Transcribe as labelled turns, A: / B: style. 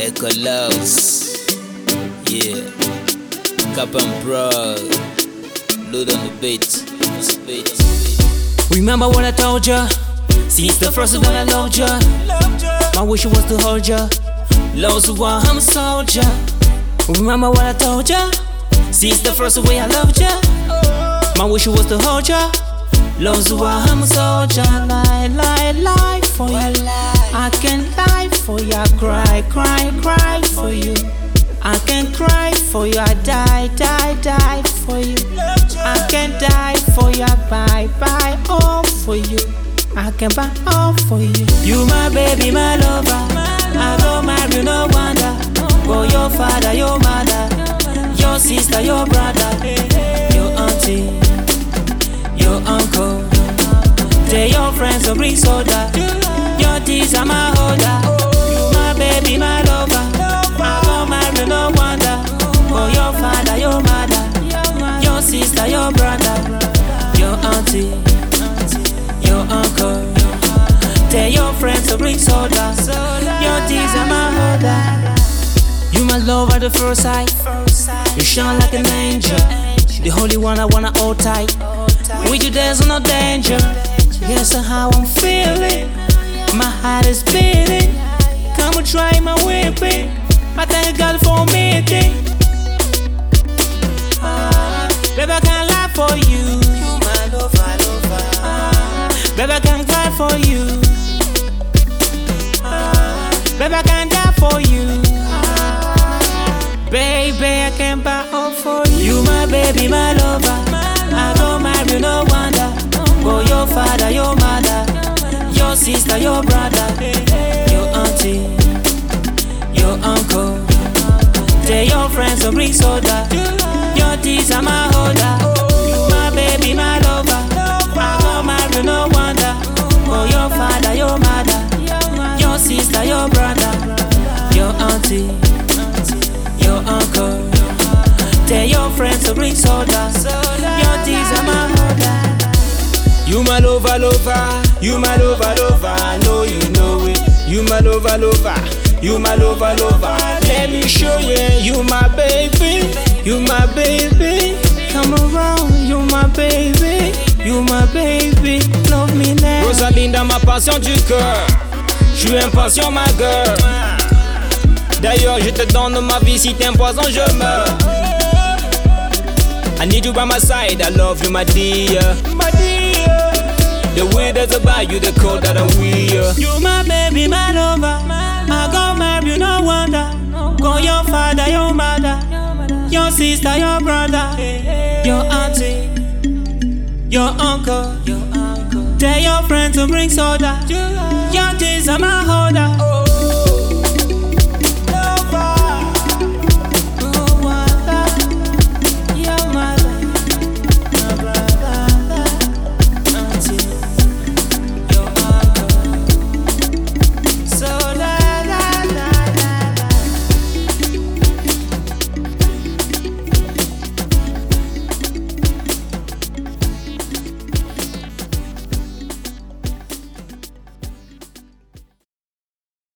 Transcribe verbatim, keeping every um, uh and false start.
A: Echo Loves, yeah. Cap and Bro, load on the beat.
B: Remember what I told ya? Since the first time I loved ya, my wish was to hold ya. Love's why I'm a soldier. Remember what I told ya? Since the first way I loved ya, my wish was to hold ya. Love's why I'm a soldier. Lie, lie, lie for you. I can lie for you. I cry, cry, cry for you. I can cry for you. I die, die, die for you. I can die for you. I buy, buy all for you. I can buy all for you. You my baby, my lover. I go marry no wonder. Go your father, your mother, your sister, your brother, your auntie, your uncle. Tell your friends to bring soda. Your teeth are my holder. You my baby, my lover. I go marry no wonder. Go your father, your mother, your sister, your brother, your auntie, your uncle. Tell your friends to bring soda. Your teeth are my holder. You my love at the first sight. You shine like an angel. The holy one I wanna hold tight. With you there's no danger. Yes, that's how I'm feeling. My heart is beating. Come and try my whipping. I thank God for meeting. Ah, baby, I can't lie for you. You my lover, lover. Ah, baby, I can't cry for you. Ah, baby, I can't die for you. Baby, I can buy all for you. You my baby, my lover. I go marry no wonder. Go your father, your mother, your sister, your brother, your auntie, your uncle. Tell your friends to bring soda. Your teeth are my holder. You my baby, my lover. I go marry no wonder. Go your father, your mother, your sister, your brother, your auntie, your uncle. Tell your friends to bring soda. Your teeth are my holder.
A: You my lover, lover. You my lover, lover. I know you know it. You my lover, lover. You my lover, lover. Let me show you. You my baby. You my baby.
B: Come around, you my baby. You my baby. Love me now.
A: Rosalinda, ma passion du cœur. Je suis impatient, ma girl. D'ailleurs, je te donne ma vie. Si t'es un poison, je meurs. I need you by my side. I love you, my dear. My dear. The way that's about you, the code that I wear.
B: You my baby, my lover. I go marry no wonder. Go your father, your mother, your sister, your brother, your auntie, your uncle. Tell your friends to bring soda. Your tears are my holder.